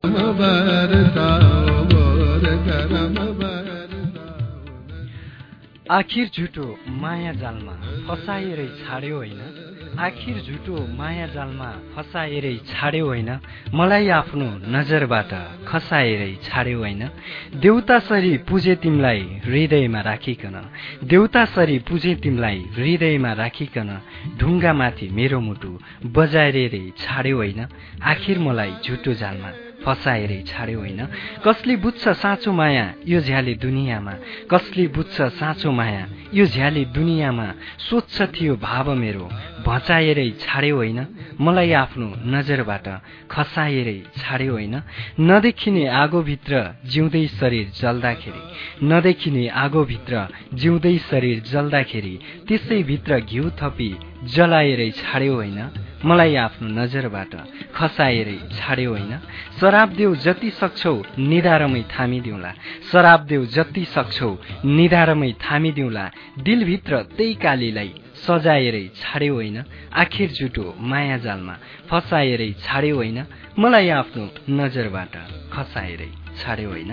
आखिर झुटो माया जालमा फसाएरै छाड्यो होइन आखिर झुटो माया जालमा फसाएरै छाड्यो होइन मलाई आफ्नो नजरबाट खसाएरै छाड्यो होइन देउतासरी पुजे तिमलाई हृदयमा राखिकन देउतासरी पुजे तिमलाई हृदयमा राखिकन ढुङ्गामाथि मेरो मुटु बजाएरै छाड्यो होइन आखिर मलाई झुटो जालमा फसाएरै छाड्यो होइन कसले बुझ्छ साँचो माया यो झ्याले दुनियाँमा कसले बुझ्छ साँचो माया यो झ्याले दुनियाँमा स्वच्छ थियो भाव मेरो भचाएरै छाड्यो होइन मलाई आफ्नो नजरबाट खसाएरै छाड्यो होइन नदेखिने आगोभित्र जिउँदै शरीर जल्दाखेरि नदेखिने आगोभित्र जिउँदै शरीर जल्दाखेरि त्यसैभित्र घिउ थपी जलाएरै छाड्यो होइन मलाई आफ्नो नजरबाट खसाएरै छाड्यो होइन शराब देऊ जति सक्छौ निधारमै थामिदिउँला शराब देऊ जति सक्छौ निधारमै थामिदिउँला दिलभित्र त्यही कालीलाई सजाएरै छाड्यो होइन आखिर झुटो माया जालमा फसाएरै छाड्यो होइन मलाई आफ्नो नजरबाट खसाएरै छाड्यो होइन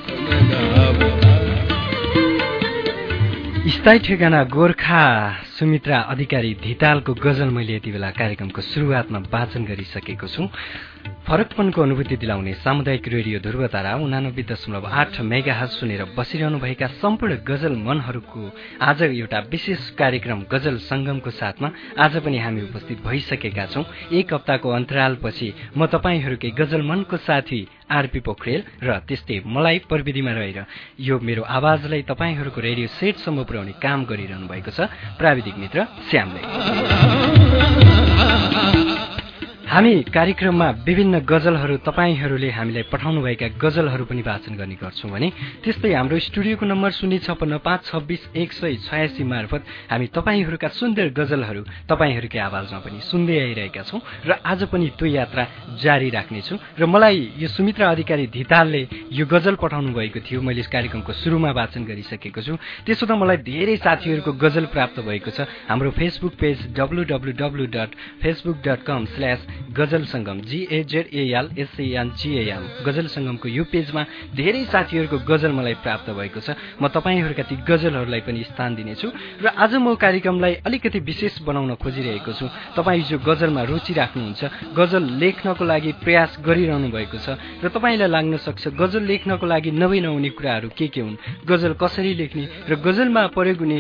स्थायी ठेगाना गोर्खा सुमित्रा अधिकारी धितालको गजल मैले यति बेला कार्यक्रमको सुरुवातमा वाचन गरिसकेको छु फरकपनको अनुभूति दिलाउने सामुदायिक रेडियो ध्रुवतारा 89.8 मेगाहर्ज सुनेर बसिरहनुभएका सम्पूर्ण गजल मनहरूको आज एउटा विशेष कार्यक्रम गजल संगमको साथमा आज पनि हामी उपस्थित भइसकेका छौं एक हप्ताको अन्तरालपछि म तपाईहरूकै गजल मनको साथी आरपी पोखरेल र त्यस्तै मलाई प्रविधिमा रहेर यो मेरो आवाजलाई तपाईहरूको रेडियो सेटसम्म पुर्याउने काम गरिरहनु भएको छ प्राविधिक मित्र श्यामले हामी कार्यक्रममा विभिन्न गजलहरू तपाईहरूले हामीलाई पठाउनुभएका गजलहरू पनि वाचन गर्ने गर्छौं भने त्यस्तै हाम्रो स्टुडियोको नम्बर 056526186 मार्फत हामी तपाईहरूका सुन्दर गजलहरू तपाईहरूकै आवाजमा पनि सुन्दै आइरहेका छौं र आज पनि त्यो यात्रा जारी राख्नेछु र मलाई यो सुमित्रा अधिकारी धितालले यो गजल पठाउनु भएको थियो मैले यस कार्यक्रमको सुरुमा वाचन गरिसकेको छु त्यसो त मलाई धेरै साथीहरूको गजल प्राप्त भएको छ हाम्रो फेसबुक पेज www.facebook.com/ गजल संगम GAZALSANGAM गजल संगमको यो पेजमा धेरै साथीहरूको गजल मलाई प्राप्त भएको छ म तपाईहरूका ती गजलहरूलाई पनि स्थान दिनेछु र आज म कार्यक्रमलाई अलिकति विशेष बनाउन खोजिरहेको छु तपाई जो गजलमा रुचि राख्नुहुन्छ गजल लेख्नको लागि प्रयास गरिरहनु भएको छ र तपाईलाई लाग्न सक्छ गजल लेख्नको लागि नहुने कुराहरू के हुन् गजल कसरी लेख्ने र गजलमा प्रयोग हुने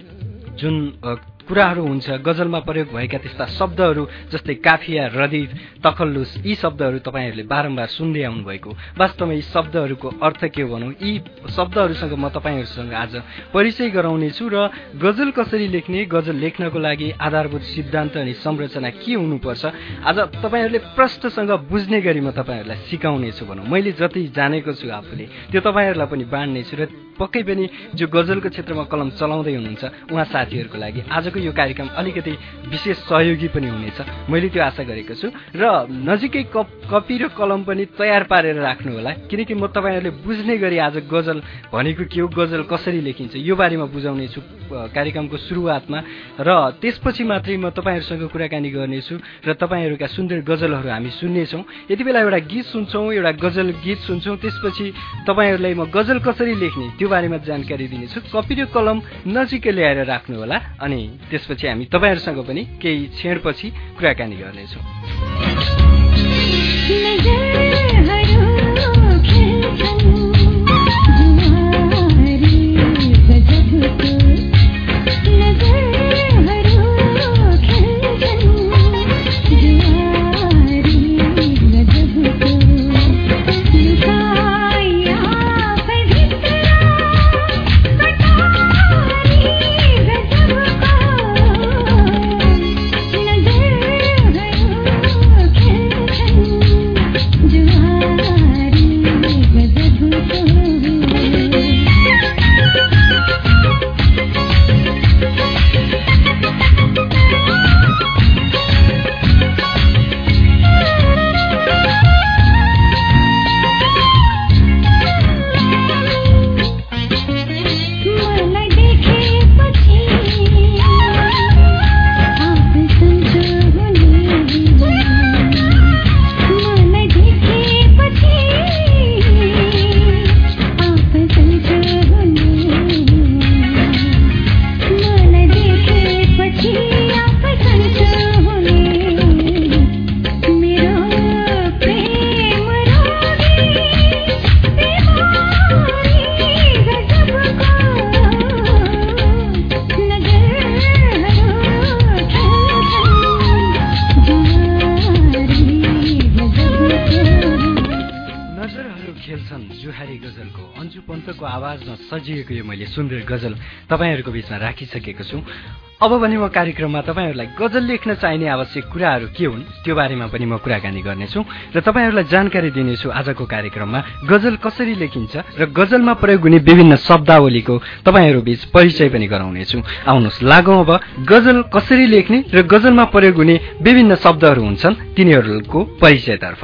जुन कुराहरू हुन्छ गजलमा प्रयोग भएका त्यस्ता शब्दहरू जस्तै काफिया रदिफ तखल्लुस यी शब्दहरू तपाईहरूले बारम्बार सुन्दै आउनु भएको वास्तवमा यी शब्दहरूको अर्थ के भनौं यी शब्दहरूसँग म तपाईहरूसँग आज परिचय गराउने छु र गजल कसरी लेख्ने गजल लेख्नको लागि आधारभूत सिद्धान्त अनि संरचना के हुनुपर्छ आज तपाईहरूले प्रश्नसँग बुझ्ने गरी म तपाईहरूलाई सिकाउने छु भनौं मैले जति जानेको छु आफूले त्यो तपाईहरूलाई पनि बाँड्ने छु र पक्कै पनि जो गजलको क्षेत्रमा कलम चलाउँदै हुनुहुन्छ उहाँ साथीहरूको लागि आजको यो कार्यक्रम अलिकति विशेष सहयोगी पनि हुनेछ मैले त्यो आशा गरेको छु र नजिकै कपी र कलम पनि तयार पारेर राख्नु होला किनकि म तपाईहरुले बुझ्ने गरी आज गजल भनेको के हो गजल कसरी लेखिन्छ यो बारेमा बुझाउने छु कार्यक्रमको सुरुवातमा र त्यसपछि मात्रै म तपाईहरुसँग कुराकानी गर्ने छु र तपाईहरुका सुन्दर गजलहरू हामी सुन्ने छौं यति बेला एउटा गीत सुन्छौं एउटा गजल गीत सुन्छौं त्यसपछि तपाईहरुलाई म गजल कसरी लेख्ने त्यो बारेमा जानकारी दिनेछु कपी र कलम नजिकै ल्याएर राख्नु होला अनि त्यसपछि हामी तपाईहरुसँग पनि केही क्षणपछि कुराकानी गर्नेछौं do खेल्छन् जुहारी गजलको अन्जु पन्तको आवाजमा सजिएको यो मैले सुन्दर गजल तपाईहरुको बीचमा राखिसकेको छु। अब भने म कार्यक्रममा तपाईहरुलाई गजल लेख्न चाहिने आवश्यक कुराहरू के हुन् त्यो बारेमा पनि म कुराकानी गर्नेछु र तपाईहरुलाई जानकारी दिनेछु आजको कार्यक्रममा गजल कसरी लेखिन्छ र गजलमा प्रयोग हुने विभिन्न शब्दावलीको तपाईहरु बीच परिचय पनि गराउनेछु। आउनुहोस् लागौं अब गजल कसरी लेख्ने र गजलमा प्रयोग हुने विभिन्न शब्दहरू हुन्छन् तिनीहरूको परिचयतर्फ।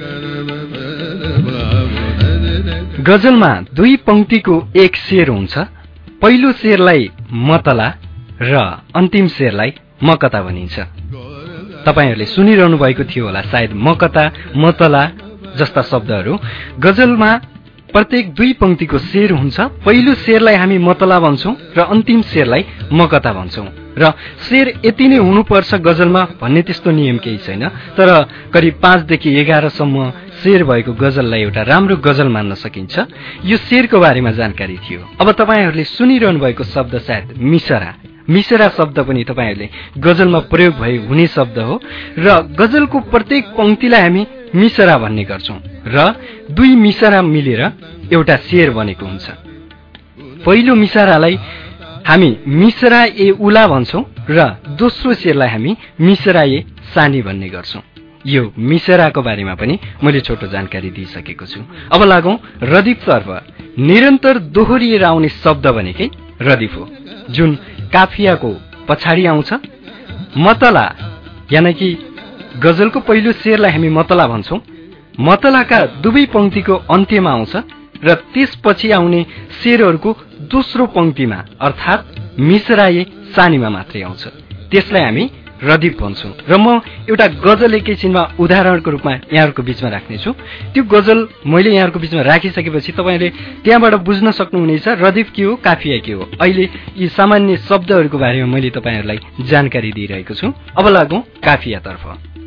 गजलमा 2 पंक्तिको एक शेर हुन्छ। पहिलो शेरलाई मतला र अन्तिम शेरलाई मकता भनिन्छ। तपाईहरुले सुनिरहनु भएको थियो होला सायद मकता, मतला जस्ता शब्दहरू। गजलमा प्रत्येक 2 पंक्तिको शेर हुन्छ। पहिलो शेरलाई हामी मतला भन्छौं र अन्तिम शेरलाई मकता भन्छौं र शेर यति नै हुनुपर्छ गजलमा भन्ने त्यस्तो नियम केही छैन। तर करिब 5 देखि 11 सम्म शेर भएको गजललाई एउटा राम्रो गजल मान्न सकिन्छ। यो शेरको बारेमा जानकारी थियो। अब तपाईहरुले सुनिरहनु भएको शब्द सायद मिसरा। मिसरा शब्द पनि तपाईहरुले गजलमा प्रयोग भई हुने शब्द हो र गजलको प्रत्येक पंक्तिलाई हामी मिसरा भन्ने गर्छौं र 2 मिसरा मिलेर एउटा शेर बनेको हुन्छ। पहिलो मिसरालाई हामी मिसरा ए उला भन्छौं र दोस्रो शेरलाई हामी मिसरा ए सानी भन्ने गर्छौं। यो मिसराको बारेमा पनि मैले छोटो जानकारी दिइसकेको छु। अब लागौं रदीफतर्फ। निरन्तर दोहोरिएर आउने शब्द भनेकै रदीफ हो जुन काफियाको पछाडि आउँछ। मतला यानी कि गजलको पहिलो शेरलाई हामी मतला भन्छौं। मतलाका 2 पंक्तिको अन्त्यमा आउँछ र त्यसपछि आउने शेरहरूको दोस्रो पंक्तिमा अर्थात मिसराए सानीमा मात्रै आउँछ। त्यसलाई हामी रदीफ भन्छौं र म एउटा गजल एकैछिनमा उदाहरणको रूपमा यहाँहरुको बीचमा राख्नेछु। त्यो गजल मैले यहाँहरुको बीचमा राखिसकेपछि तपाईले त्यहाँबाट बुझ्न सक्नुहुनेछ रदीफ के हो, काफिया के हो। अहिले यी सामान्य शब्दहरूको बारेमा मैले तपाईहरुलाई जानकारी दिइरहेको छु। अब लागौं काफियातर्फ।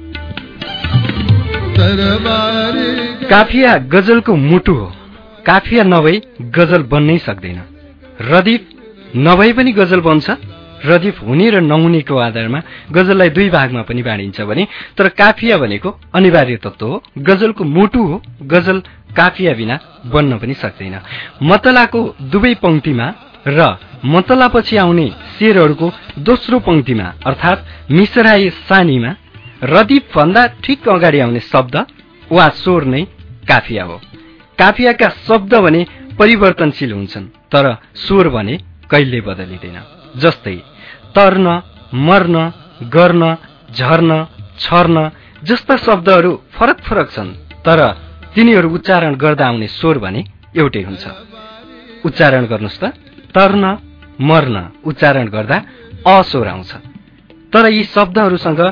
काफिया गजलको मुटु हो। काफिया नभई गजल बन्नै सक्दैन। रदीफ नभई पनि गजल बन्छ। रदीफ हुने र नहुनेको आधारमा गजललाई 2 भागमा पनि बाँडिन्छ भने तर काफिया भनेको अनिवार्य तत्व हो। गजलको मुटु हो। गजल काफिया बिना बन्न पनि सक्दैन। मतलाको 2 पंक्तिमा र मतलापछि आउने शेरहरूको दोस्रो पंक्तिमा अर्थात मिसराए सानीमा रदीफ भन्दा ठिक अगाडि आउने शब्द वा स्वर नै काफिया हो। काफियाका शब्द भने परिवर्तनशील हुन्छन् तर स्वर भने कहिले बदलिदैन। जस्तै तर्न, मर्न, गर्न, झर्न, छर्न जस्ता शब्दहरू फरक फरक छन् तर तिनीहरू उच्चारण गर्दा आउने स्वर भने एउटै हुन्छ। उच्चारण गर्नुस् त। तर्न, मर्न उच्चारण गर्दा अ स्वर आउँछ। तर यी शब्दहरूसँग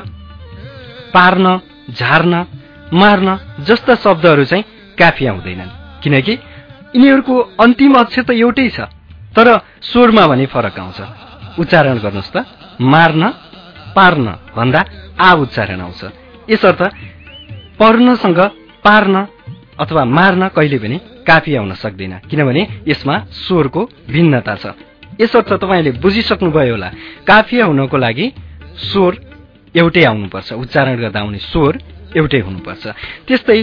पार्न, झार्न, मार्न जस्ता शब्दहरू चाहिँ काफिया हुँदैनन् किनकि यिनीहरूको अन्तिम अक्षर त एउटै छ तर स्वरमा भने फरक आउँछ। उच्चारण गर्नुस् त। मार्न, पार्न भन्दा आ उच्चारण आउँछ। यसर्थ पर्नसँग पार्न अथवा मार्न कहिले पनि काफिया हुन सक्दैन किनभने यसमा स्वरको भिन्नता छ। यसर्थ तपाईले बुझिसक्नुभयो होला काफिया हुनको लागि स्वर एउटै आउनुपर्छ। उच्चारण गर्दा आउने स्वर एउटै हुनुपर्छ। त्यस्तै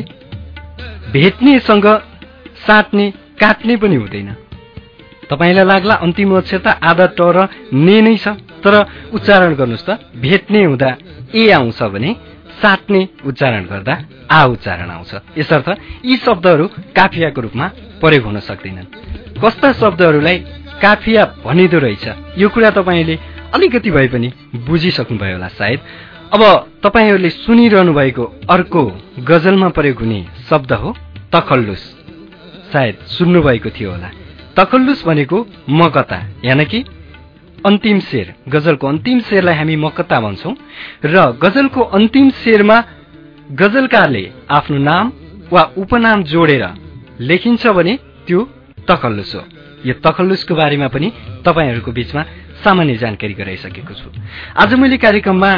भेट्नेसँग साट्ने, काट्ने पनि हुँदैन। तपाईलाई लाग्ला अन्तिम अक्षर त आधा ट र ने नै छ तर उच्चारण गर्नुस् त। भेट्ने हुँदा ए आउँछ भने साट्ने उच्चारण गर्दा आ उच्चारण आउँछ। यसर्थ यी शब्दहरू काफियाको रूपमा प्रयोग हुन सक्दैनन्। कस्ता शब्दहरूलाई काफिया भनिदो रहेछ यो कुरा तपाईले अलिकति भए पनि बुझिसक्नुभयो होला सायद। अब तपाईहरुले सुनिरहनु भएको अर्को गजलमा प्रयोग हुने शब्द हो तखल्लुस। सायद सुन्नु भएको थियो होला। तखल्लुस भनेको मकता यानी कि अन्तिम शेर। गजलको अन्तिम शेरलाई हामी मकता भन्छौं र गजलको अन्तिम शेरमा गजलकारले आफ्नो नाम वा उपनाम जोडेर लेखिन्छ भने त्यो तखल्लुस हो। यो तखल्लुसको बारेमा पनि तपाईहरुको बीचमा सामान्य जानकारी गराइसकेको छु। आज मैले कार्यक्रममा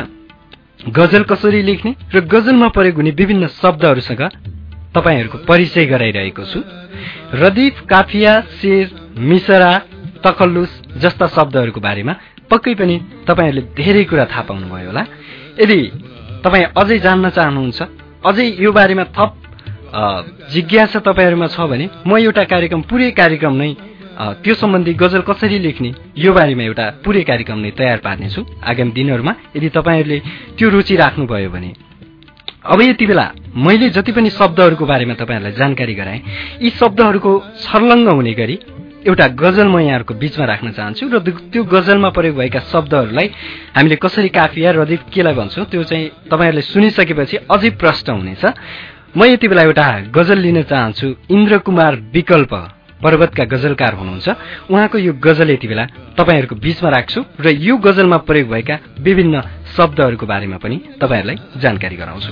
गजल कसरी लेख्ने र गजलमा प्रयोग हुने विभिन्न शब्दहरूसँग तपाईहरुको परिचय गराइरहेको छु। रदीफ, काफिया, शेर, मिसरा, तखल्लुस जस्ता शब्दहरूको बारेमा पक्कै पनि तपाईहरुले धेरै कुरा थाहा पाउनुभयो होला। यदि तपाई अझै जान्न चाहनुहुन्छ, अझै यो बारेमा थप जिज्ञासा तपाईहरुमा छ भने म एउटा कार्यक्रम पुरै कार्यक्रम नै त्यो सम्बन्धी गजल कसरी लेख्ने यो बारेमा एउटा पुरै कार्यक्रम नै तयार पार्नेछु आगामी दिनहरुमा यदि तपाईहरुले त्यो रुचि राख्नुभयो भने। अब यति बेला मैले जति पनि शब्दहरुको बारेमा तपाईहरुलाई जानकारी गराएँ यी शब्दहरुको छर्लङ्ग हुने गरी एउटा गजल म यहाँहरुको बीचमा राख्न चाहन्छु र त्यो गजलमा प्रयोग भएका शब्दहरुलाई हामीले कसरी काफिया रदिफ केलाई भन्छौं त्यो चाहिँ तपाईहरुले सुनिसकेपछि अझै प्रष्ट हुनेछ। म यति बेला एउटा गजल लिन चाहन्छु। इन्द्रकुमार विकल्प पर्वतका गजलकार हुनुहुन्छ। उहाँको यो गजल यति बेला तपाईहरुको बीचमा राख्छु र यो गजलमा प्रयोग भएका विभिन्न शब्दहरुको बारेमा पनि तपाईहरुलाई जानकारी गराउँछु।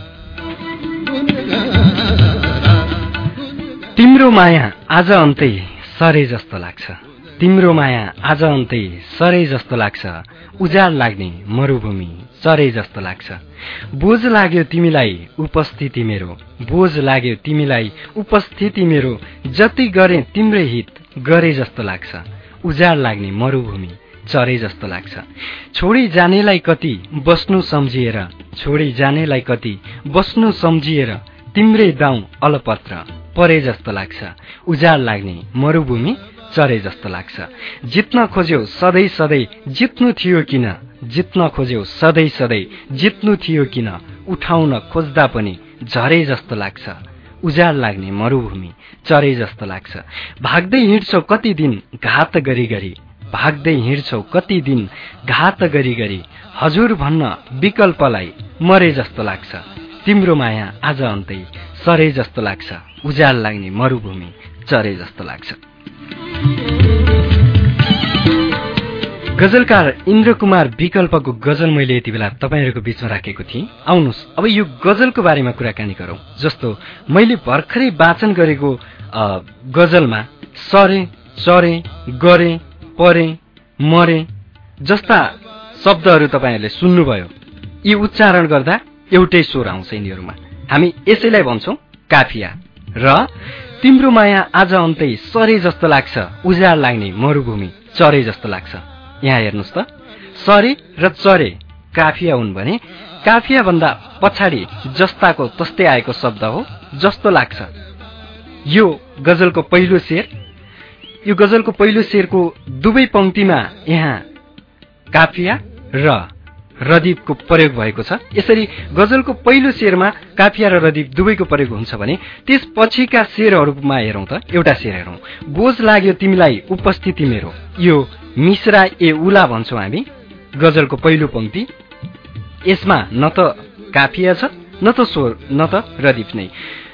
तिम्रो माया आज अन्तै सरे जस्तो लाग्छ, तिम्रो माया आज अन्तै सरे जस्तो लाग्छ, उजाड लाग्ने मरुभूमि चरे जस्तो लाग्छ। बोझ लाग्यो तिमीलाई उपस्थिति मेरो, बोझ लाग्यो तिमीलाई उपस्थिति मेरो, जति गरे तिम्रै हित गरे जस्तो लाग्छ, उजाड लाग्ने मरुभूमि चरे जस्तो लाग्छ। छोडी जानेलाई कति बस्नु सम्झिएर, छोडी जानेलाई कति बस्नु सम्झिएर, तिम्रै दाउ अलपत्र परे जस्तो लाग्छ, उजाड लाग्ने मरुभूमि चरे जस्तो लाग्छ। जित्न खोज्यौ सधैँ सधैँ जित्नु थियो किन, जित्न खोज्यौ सधैँ सधैँ जित्नु थियो किन, उठाउन खोज्दा पनि झरे जस्तो लाग्छ, उजाड लाग्ने मरुभूमि चरे जस्तो लाग्छ। भाग्दै हिँड्छौ कति दिन घात गरी गरी, भाग्दै हिँड्छौ कति दिन घात गरी गरी, हजुर भन्न विकल्पलाई मरे जस्तो लाग्छ, तिम्रो माया आज अन्तै सरे जस्तो लाग्छ, उजाड लाग्ने मरुभूमि चरे जस्तो लाग्छ। गजलकार इन्द्रकुमार विकल्पको गजल मैले यति बेला तपाईहरुको बीचमा राखेको थिएँ। आउनुस् अब यो गजलको बारेमा कुराकानी गरौं। जस्तो मैले भर्खरै वाचन गरेको गजलमा सरे, चरे, गरे, परे, मरे जस्ता शब्दहरु तपाईहरुले सुन्नुभयो। यी उच्चारण गर्दा एउटै स्वर आउँछ यिनीहरुमा। हामी यसैलाई भन्छौं काफिया। र तिम्रो माया आज अन्तै सरे जस्तो लाग्छ, उजाड लाग्ने मरुभूमि चरे जस्तो लाग्छ। यहाँ हेर्नुस् त, सरे र चरे काफिया हुन् भने काफिया भन्दा पछाडि जस्ताको तस्तै आएको शब्द हो जस्तो लाग्छ। यो गजलको पहिलो शेर, यो गजलको पहिलो शेरको दुवै पंक्तिमा यहाँ काफिया र रदीफको प्रयोग भएको छ। यसरी गजलको पहिलो शेरमा काफिया र रदीफ दुवैको प्रयोग हुन्छ भने त्यसपछिका शेरहरुमा हेरौं त। एउटा शेर हेरौं। बोझ लाग्यो तिमीलाई उपस्थिति मेरो, यो मिश्रा ए उला भन्छौं हामी। गजलको पहिलो पंक्ति, यसमा न त काफिया छ न त स्वर न त रदीफ नै।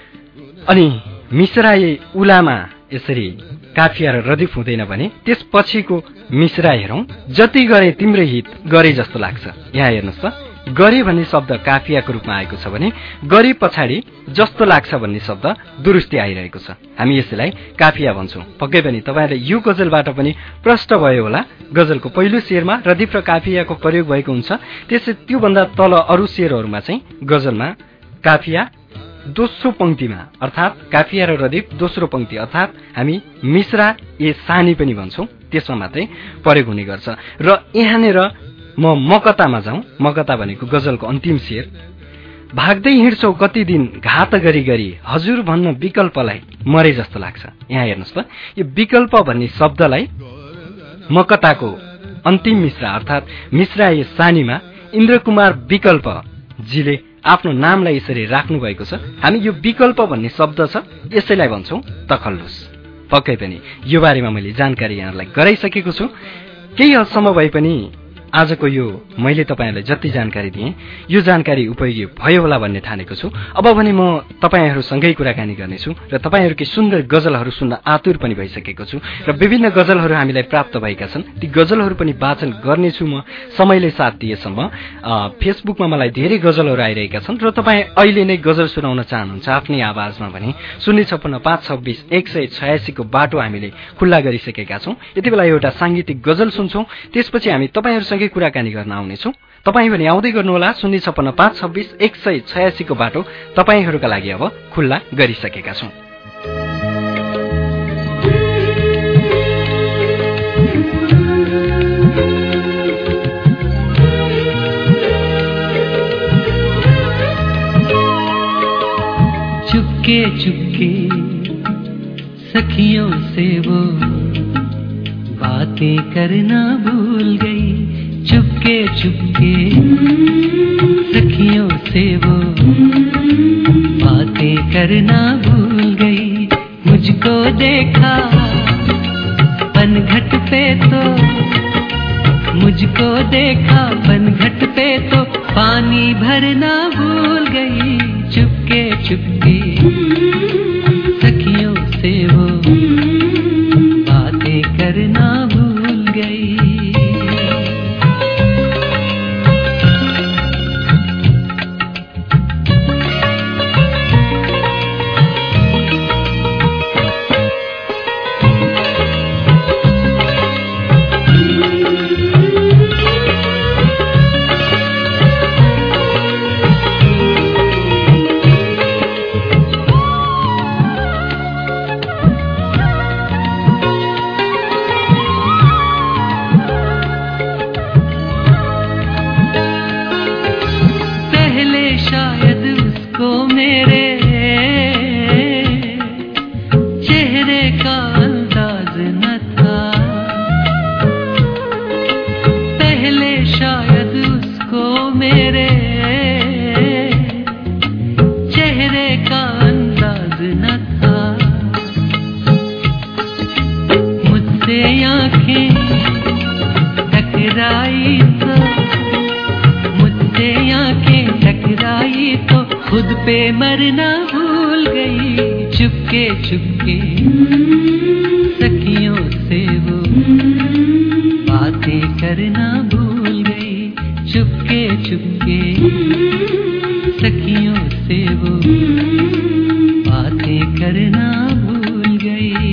अनि मिश्रा ए उलामा यसरी काफिया र रदीफ हुँदैन भने त्यसपछिको मिश्रा हेरौं। जति गरे तिम्रै हित गरे जस्तो लाग्छ। यहाँ हेर्नुस् त, गरे भन्ने शब्द काफियाको रूपमा आएको छ भने गरे पछाडि जस्तो लाग्छ भन्ने शब्द दुरुस्ती आइरहेको छ। हामी यसैलाई काफिया भन्छौं। पक्कै पनि तपाईहरुले यो गजलबाट पनि प्रष्ट भयो होला। गजलको पहिलो शेरमा रदीफ र काफियाको प्रयोग भएको हुन्छ। त्यसै त्यो भन्दा तल अरु शेरहरुमा चाहिँ गजलमा काफिया दोस्रो पंक्तिमा अर्थात काफिया र रदीफ दोस्रो पंक्ति अर्थात हामी मिश्रा ए सानी पनि भन्छौं, त्यसमा मात्रै प्रयोग हुने गर्छ। र यहाँनेर म मकतामा जाउँ। मकता भनेको गजलको अन्तिम शेर। भाग्दै हिँड्छौ कति दिन घात गरी गरी, हजुर भन्न विकल्पलाई मरे जस्तो लाग्छ। यहाँ हेर्नुस् त, यो विकल्प भन्ने शब्दलाई मकताको अन्तिम मिश्रा अर्थात मिश्रा ए सानीमा इन्द्रकुमार विकल्प जीले आफ्नो नामलाई यसरी राख्नु भएको छ। हामी यो विकल्प भन्ने शब्द छ यसैलाई भन्छौं तखल्लुस। पक्कै पनि यो बारेमा मैले जानकारी यहाँलाई गराइसकेको छु। केही हदसम्म भए पनि आजको यो मैले तपाईहरुलाई जति जानकारी दिएँ यो जानकारी उपयोगी भयो होला भन्ने ठानेको छु। अब भने म तपाईहरुसँगै कुराकानी गर्नेछु र तपाईहरुकै सुन्दर गजलहरु सुन्न आतुर पनि भइसकेको छु र विभिन्न गजलहरु हामीलाई प्राप्त भएका छन्। ती गजलहरु पनि वाचन गर्नेछु म समयले साथ दिएसम्म। फेसबुकमा मलाई धेरै गजलहरु आइरहेका छन् र तपाई अहिले नै गजल सुनाउन चाहनुहुन्छ आफ्नै आवाजमा भने 056 526 186 को बाटो हामीले खुल्ला गरिसकेका छौं। यतिबेला एउटा सांगीतिक गजल सुन्छौं, त्यसपछि हामी तपाईहरुसँग कुराकानी गर्न आउनेछौं। तपाई पनि आउँदै गर्नुहोला। 056 526 186 को बाटो तपाईहरुका लागि अब खुल्ला गरिसकेका छौं। चुप चुपके चुपके सखियों से वो बातें करना भूल गई, चुपके चुपके सखियों से वो बातें करना भूल गई। मुझको देखा पनघट पे तो, मुझको देखा पनघट पे तो पानी भरना भूल गई, चुपके चुपके सखियों से वो बातें करना भूल गई। शायद उसको मेरे चेहरे का अंदाज न था, पहले शायद उसको मेरे चेहरे का अंदाज न था। मुझसे आंखें टकराई तो, मुझसे आंखें टकराई तो खुद पे मरना भूल गई, चुपके चुपके सखियों से वो बातें करना भूल गई, चुपके चुपके सखियों से वो बातें करना भूल गई।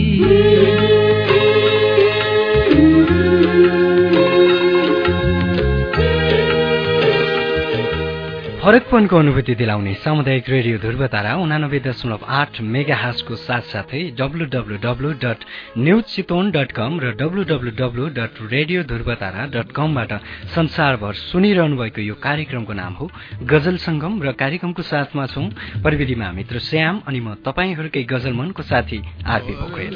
फरकपनको अनुभूति दिलाउने सामुदायिक रेडियो ध्रुवतारा 89.8 मेगाहर्जको साथसाथै www.newschiton.com र www.radiodhurvatara.com बाट संसारभर सुनिरहनु भएको यो कार्यक्रमको नाम हो गजल संगम र कार्यक्रमको साथमा छौं प्रविधिमा मित्र श्याम अनि म तपाईहरुकै गजल मनको साथी आरपी पोखरेल।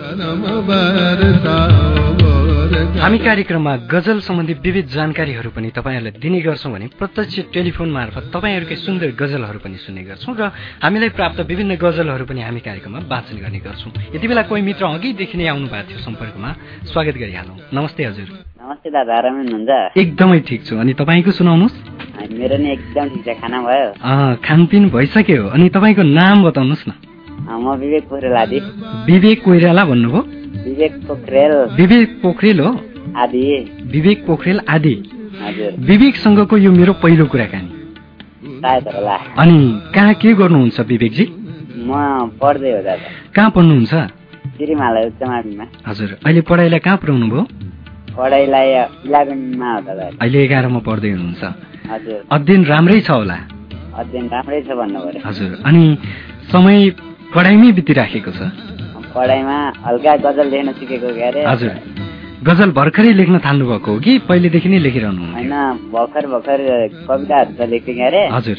हामी कार्यक्रममा गजल सम्बन्धी विविध जानकारीहरू पनि तपाईहरुलाई दिने गर्छौं भने प्रत्यक्ष टेलिफोन मार्फत तपाईहरुकै सुन्दर गजलहरू पनि सुन्ने गर्छौं र हामीलाई प्राप्त विभिन्न गजलहरू पनि हामी कार्यक्रममा वाचन गर्ने गर्छौं। यति बेला कोही मित्र अघिदेखि नै आउनु भएको थियो सम्पर्कमा, स्वागत गरिहालौं। नमस्ते हजुर। नमस्ते दादा, आरामै हुनुहुन्छ? एकदमै ठीक छु। अनि तपाईको सुनाउनुस्? मेरो नि एकदम ठीक छ। खाना भयो? खानपिन भइसक्यो। अनि तपाईको नाम बताउनुस् न? म विवेक पोखरेल आदि। विवेक कोइराला भन्नुभयो? विवेक पोखरेल। विवेक पोखरेल हो? आदि। विवेक पोखरेल आदि। हजुर। विवेकसँगको यो मेरो पहिलो कुराकानी। सायद होला। अनि कहाँ के गर्नुहुन्छ विवेकजी? म पढ्दै हो दादा। कहाँ पढ्नुहुन्छ? श्रीमाला उच्च माध्यमिकमा। हजुर। अहिले पढाइलाई कहाँ पुर्याउनु भयो? पढाइलाई 11 मा हो दादा। अहिले 11 मा पढ्दै हुनुहुन्छ? हजुर। अध्ययन राम्रै छ होला? अध्ययन राम्रै छ भन्नु पर्यो। हजुर। अनि समय पढाइमै बितिराखेको छ? पढाइमा हल्का गजल लेख्न सिकेको के अरे। हजुर। गजल भर्खरै लेख्न थाल्नु भएको हो कि पहिलेदेखि नै लेखिरहनु हुन्छ? हैन, भर्खर कविताहरु त लेख्थे के अरे। हजुर।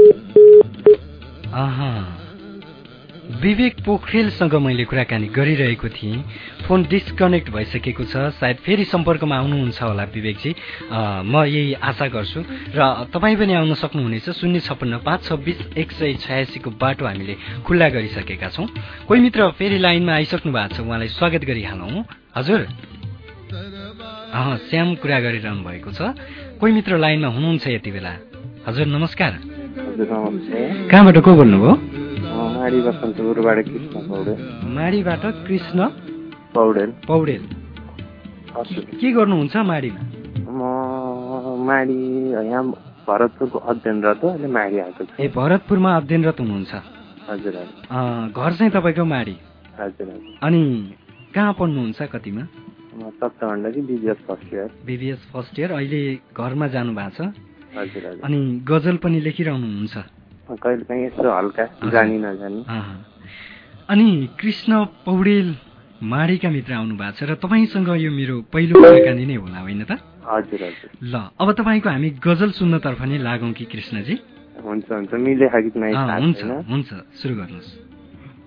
विवेक पोखरेलसँग मैले कुराकानी गरिरहेको थिएँ। फोन डिस्कनेक्ट भइसकेको छ, सायद फेरि सम्पर्कमा आउनुहुन्छ होला विवेकजी, म यही आशा गर्छु। र तपाईँ पनि आउन सक्नुहुनेछ। 056-526-186 को बाटो हामीले खुल्ला गरिसकेका छौँ। कोही मित्र फेरि लाइनमा आइसक्नु भएको छ, उहाँलाई स्वागत गरिहालौँ। हजुर। श्याम कुरा गरिरहनु भएको छ। कोही मित्र लाइनमा हुनुहुन्छ यति बेला। हजुर नमस्कार। कहाँबाट को बोल्नुभयो? माडीबाट कृष्ण पौडेल। के गर्नुहुन्छ माडीमा? माडी यहाँ भरतपुरको अध्ययनरत हो। अहिले माडी आएको छु। ए, भरतपुरमा अध्ययनरत हुनुहुन्छ? हजुर। घर चाहिँ तपाईँको माडी? हजुर। अनि कहाँ पढ्नुहुन्छ? कतिमा? Saptamandali BBS first year. BBS first year. अहिले घरमा जानु भएको छ? हजुर। अनि गजल पनि लेखिरहनुहुन्छ? कहिले काहीँ यसो हल्का, जानी नजानी। अनि कृष्ण पौडेल माडीका मित्र आउनु भएको छ र तपाईँसँग यो मेरो पहिलो कुराकानी नै होला होइन त? हजुर हजुर। ल, अब तपाईँको हामी गजल सुन्नतर्फ नै लागौँ कि कृष्णजी? हुन्छ हुन्छ। मिले खाकी हुन्छ, सुरु गर्नुहोस्।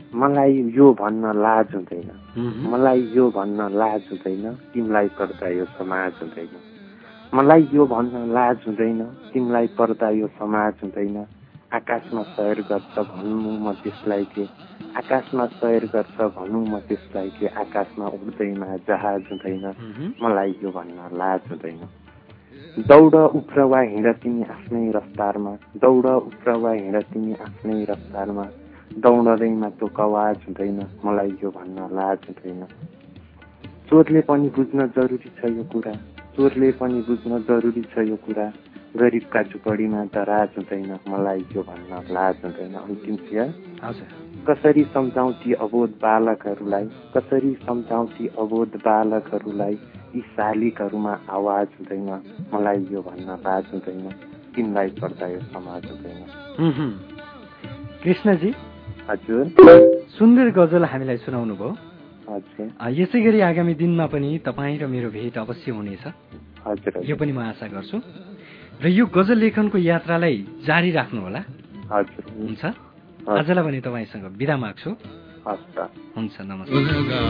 मलाई यो भन्न लाज हुँदैन, मलाई यो भन्न लाज हुँदैन, तिमीलाई पर्दा यो समाज हुँदैन। मलाई यो भन्न लाज हुँदैन, तिमीलाई पर्दा यो समाज हुँदैन। आकाशमा सैर गर्छ भन्नु म त्यसलाई के, आकाशमा सैर गर्छ भनौँ म त्यसलाई के, आकाशमा उड्दैमा जहाज हुँदैन। मलाई यो भन्न लाज हुँदैन। दौड उफ्र वा हिँड तिमी आफ्नै रफ्तारमा, दौड उफ्र वा हिँड तिमी आफ्नै रफ्तारमा। दौडदैमा त्यो आवाज हुँदैन, मलाई यो भन्न लाज हुँदैन। चोरले पनि बुझ्न जरुरी छ यो कुरा, चोरले पनि बुझ्न जरुरी छ यो कुरा। गरिबका झुपडीमा दराज हुँदैन, मलाई यो भन्न लाज हुँदैन। अन्तिम शेर। कसरी सम्झाउँ ती अबोध बालकहरूलाई, कसरी सम्झाउँ ती अबोध बालकहरूलाई। यी शालिगहरूमा आवाज हुँदैन, मलाई यो भन्न लाज हुँदैन। तिमीलाई पर्दा यो समाज हुँदैन। कृष्णजी, हजुर, सुन्दर गजल हामीलाई सुनाउनु भयो। हजुर, यसै गरी आगामी दिनमा पनि तपाईँ र मेरो भेट अवश्य हुनेछ। हजुर, यो पनि म आशा गर्छु। र यो गजल लेखनको यात्रालाई जारी राख्नुहोला। हजुर, हुन्छ। आजलाई भने तपाईँसँग बिदा माग्छु। हस् त, हुन्छ, नमस्कार।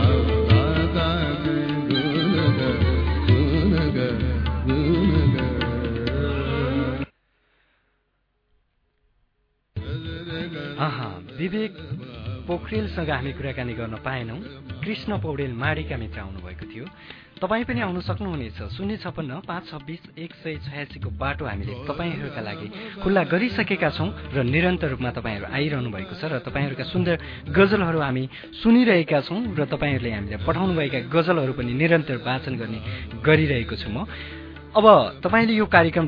विवेक पोखरेलसँग हामी कुराकानी गर्न पाएनौँ। कृष्ण पौडेल माडीका मित्र आउनुभएको थियो। तपाईँ पनि आउन सक्नुहुनेछ। 056-526-186 को बाटो हामीले तपाईँहरूका लागि खुल्ला गरिसकेका छौँ र निरन्तर रूपमा तपाईँहरू आइरहनु भएको छ र तपाईँहरूका सुन्दर गजलहरू हामी सुनिरहेका छौँ र तपाईँहरूले हामीलाई पठाउनुभएका गजलहरू पनि निरन्तर वाचन गरिरहेको छु म। अब तपाईँले यो कार्यक्रम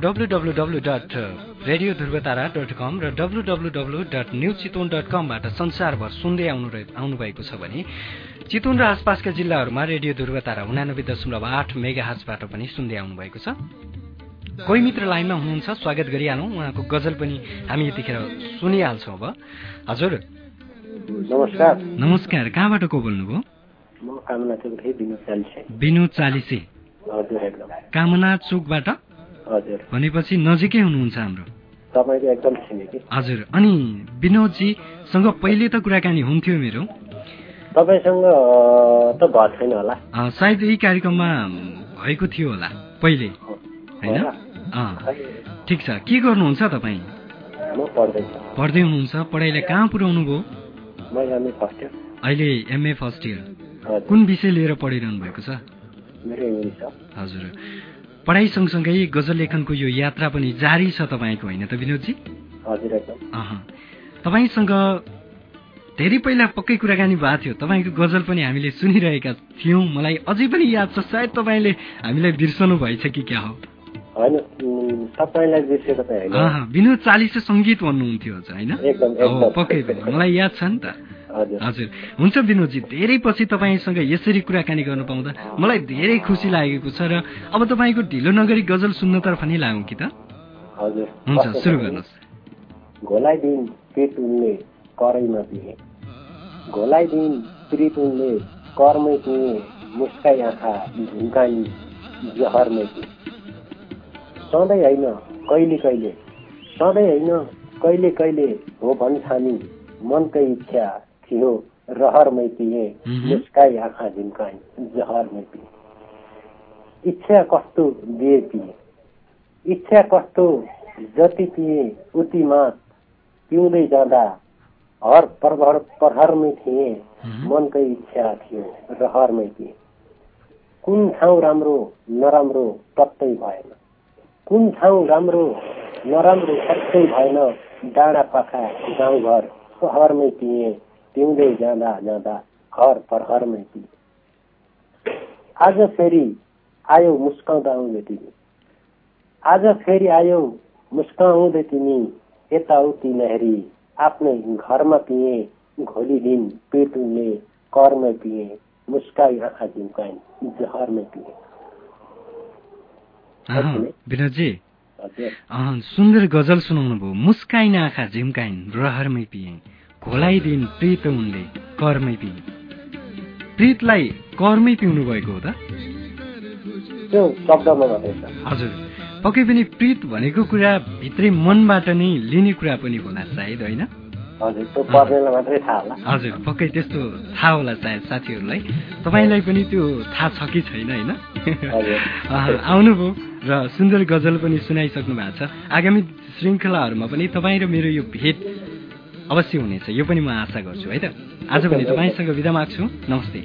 www.radiodhurvatara.com र www.newschiton.com बाट संसारभर सुन्दै आउनुभएको छ भने चितवन र आसपासका जिल्लाहरूमा रेडियो ध्रुवतारा 89.8 मेगाहर्जबाट पनि सुन्दै आउनुभएको छ। कोही मित्र लाइनमा हुनुहुन्छ, स्वागत गरिहालौँ। उहाँको गजल पनि हामी यतिखेर सुनिहाल्छौँ। अब हजुर नमस्कार। नमस्कार, कहाँबाट को बोल्नुभयो? म कामना चोकदेखि विनोद चालिसे। विनोद चालिसे, हजुर, एकदम कामना चोकबाट। हजुर, भनेपछि नजिकै हुनुहुन्छ हाम्रो। तपाईको एकदम छिमेकी। हजुर, अनि विनोदजीसँग पहिले त कुराकानी हुन्थ्यो मेरो। तपाईसँग त भएको छैन होला, सायद यही कार्यक्रममा भएको थियो होला पहिले, होइन? ठिक छ। के गर्नुहुन्छ तपाईँ? म पढ्दैछु। पढ्दै हुनुहुन्छ? पढाइलाई कहाँ पुर्याउनु भयो? म एमए फर्स्ट इयर। अहिले एमए फर्स्ट इयर। कुन विषय लिएर पढिरहनु भएको छ? मेरो इङ्ग्लिस हो। हजुर, पढाइ सँगसँगै गजल लेखनको यो यात्रा पनि जारी छ तपाईँको, होइन त विनोदजी? हजुर, एकदम। तपाईँसँग धेरै पहिला पक्कै कुराकानी भएको थियो। तपाईँको गजल पनि हामीले सुनिरहेका थियौँ। मलाई अझै पनि याद छ। सायद तपाईँले हामीलाई बिर्सनु भएछ कि क्या हो? होइन, तपाईँलाई बिर्सेको त होइन। विनोद चालिसे सङ्गीत भन्नुहुन्थ्यो होइन? एकदम, पक्कै पनि मलाई याद छ नि त। हजुर, हुन्छ विनोदजी, धेरै पछि तपाईँसँग यसरी कुराकानी गर्नु पाउँदा मलाई धेरै खुसी लागेको छ। र अब तपाईँको ढिलो नगरी गजल सुन्नतर्फ नै लागौँ कि त? हजुर, हुन्छ, सुरु गर्नुहोस्। घोलाइदिन पेट उनले करैमा पिए, घोलाइदिन प्रित उनले करमै पिए, मुस्काई आँखा झुम्काई जहरमै पिए। सधैँ होइन कहिले कहिले, सधैँ होइन कहिले कहिले हो भन्छानी, मनकै इच्छा थियो रहरमै पिए, मुस्काई आँखा झुम्काई जहरमै पिए। इच्छा कस्तो दिए पिए, इच्छा कस्तो जति पिए उति मात, पिउँदै जाँदा हर प्रहरमै थिए, मनकै इच्छा थियो रहरमै पिए। कुन ठाउँ राम्रो नराम्रो पत्तै भएन, कुन ठाउँ राम्रो नराम्रो पत्तै भएन, डाँडा पाखा गाउँघर सहरमै पिए, पिउँदै जाँदा जाँदा हर प्रहरमै पिए। आज फेरि आयो मुस्काउँदा आउँदै तिमी, आज फेरि आयो मुस्काउँदै तिमी, यताउति लहरी आफ्नै घरमा पिए, घोलिदिन पेट उनले करमै पिए, मुस्काई आँखा झुम्काई जहरमै पिए। विनोदजी, सुन्दर गजल सुनाउनु भयो। मुस्काइन आँखा झिम्काइन रहरमै पिए, घोलाइदिन प्रीत उनले करमै पिए। प्रीतलाई करमै पिउनु भएको हो त? त्यो शब्दमा मात्रै छ। हजुर, पक्कै पनि प्रीत भनेको कुरा भित्रै मनबाट नै लिने कुरा पनि होला सायद, होइन? हजुर त्यो पर्नेलाई मात्रै थाहा होला। हजुर पक्कै त्यस्तो थाहा होला सायद साथीहरूलाई। तपाईँलाई पनि त्यो थाहा छ कि छैन होइन? आउनुभयो र सुन्दर गजल पनि सुनाइसक्नु भएको छ। आगामी श्रृङ्खलाहरूमा पनि तपाईँ र मेरो यो भेट अवश्य हुनेछ, यो पनि म आशा गर्छु है त। आज पनि तपाईँसँग बिदा माग्छु, नमस्ते।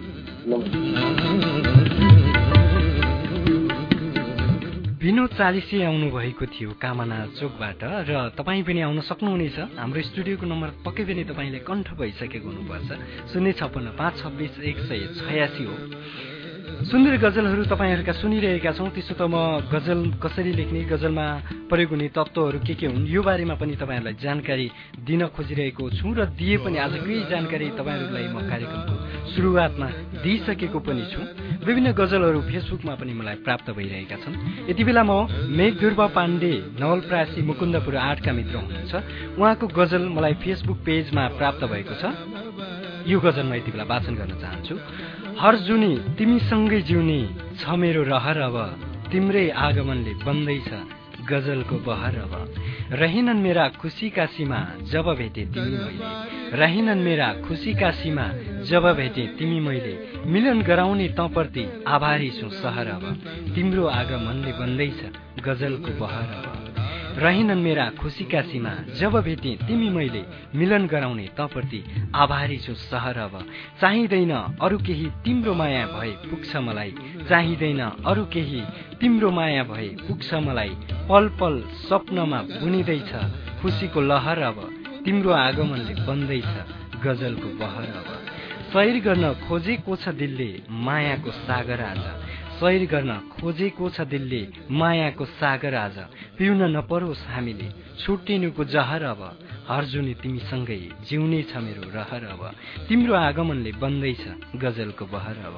विनोद चालिसे आउनुभएको थियो कामना चोकबाट र तपाईँ पनि आउन सक्नुहुनेछ। हाम्रो स्टुडियोको नम्बर पक्कै पनि तपाईँले कण्ठ भइसकेको हुनुपर्छ, 056 526 186 हो। सुन्दर गजलहरू तपाईँहरूका सुनिरहेका छौँ। त्यसो त म गजल कसरी लेख्ने, गजलमा प्रयोग हुने तत्त्वहरू के हुन् यो बारेमा पनि तपाईँहरूलाई जानकारी दिन खोजिरहेको छु र दिए पनि आज केही जानकारी तपाईँहरूलाई म कार्यक्रमको सुरुवातमा दिइसकेको पनि छु। विभिन्न गजलहरू फेसबुकमा पनि मलाई प्राप्त भइरहेका छन्। यति बेला म मेघध्रुव पाण्डे नवलपरासी मुकुन्दपुर 8 का मित्र हुनुहुन्छ, उहाँको गजल मलाई फेसबुक पेजमा प्राप्त भएको छ। यो गजल म यति बेला वाचन गर्न चाहन्छु। हर जुनी तिमीसँगै जिउने छ मेरो रहर, अब तिम्रै आगमनले बन्दैछ गजलको बहर। अब रहेनन् मेरा खुसीका सीमा जब भेटे तिमी मैले, रहेनन् मेरा खुसीका सीमा जब भेटे तिमी मैले, मिलन गराउने तँप्रति आभारी छु सहर। अब तिम्रो आगमनले बन्दैछ गजलको बहर। अब रहेनन् मेरा खुसीका सीमा जब भेटे तिमी मैले, मिलन गराउने तँप्रति आभारी छु सहर। अब चाहिँदैन अरू केही तिम्रो माया भए पुग्छ मलाई, चाहिँदैन अरू केही तिम्रो माया भए पुग्छ मलाई, पल पल स्वप्नमा बुनिँदैछ खुसीको लहर। अब तिम्रो आगमनले बन्दैछ गजलको बहर। अब सैर गर्न खोजेको छ दिलले मायाको सागर, आज सैर गर्न खोजेको छ दिलले मायाको सागर, आज पिउन नपरोस् हामीले छुट्टिनुको जहर। अब हर्जुनी तिमीसँगै जिउने छ मेरो रहर, अब तिम्रो आगमनले बन्दैछ गजलको बहर। अब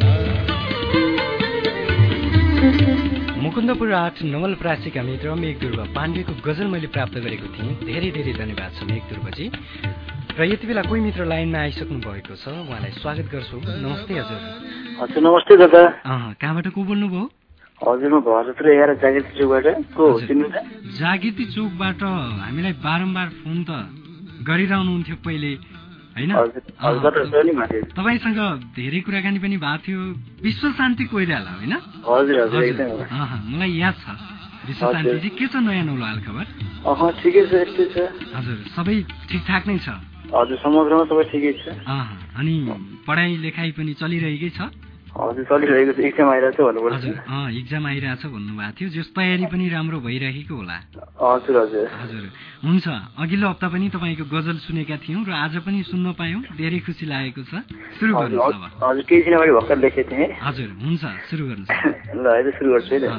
मुकुन्दपुर 8 नवलपरासीका मित्र मेघध्रुव पाण्डेको गजल मैले प्राप्त गरेको थिएँ। धेरै धेरै धन्यवाद छ मेघध्रुवजी। र यति बेला कोही मित्र लाइनमा आइसक्नु भएको छ, उहाँलाई स्वागत गर्छु। नमस्ते हजुर। हजुर नमस्ते दादा। कहाँबाट को बोल्नुभयो? हजुर म भरतपुर 11 जागृति चोकबाट। को चिन्नु त? जागृति चोकबाट हामीलाई बारम्बार फोन त गरिरहनुहुन्थ्यो पहिले हैन? तपाईसँग धेरै कुराकानी पनि भएको थियो। विश्व शान्ति कोइराला हैन? हजुर हजुर एकदम। मलाई याद छ। विश्व शान्तिजी के छ नयाँ नौलो हाल खबर? ठिकै छ, यस्तै छ। हजुर सबै ठिकठाक नै छ? हजुर समग्रमा सबै ठिकै छ। अनि पढाइ लेखाइ पनि चलिरहेकै छ? हजुर चलिरहेको छ, एक्जाम आइरहेछ भन्नुपर्छ। हजुर एक्जाम आइरहेछ भन्नुभएको थियो, जस तयारी पनि राम्रो भइरहेको होला। हजुर हजुर हजुर हुन्छ। अघिल्लो हप्ता पनि तपाईँको गजल सुनेका थियौँ र आज पनि सुन्न पायौँ, धेरै खुसी लागेको छ। सुरु गर्नुहोस् अब। हजुर केही दिन अगाडि भर्खर लेखेको थिएँ। हजुर हुन्छ सुरु गर्नुहोस्। ल अहिले सुरु गर्छु है।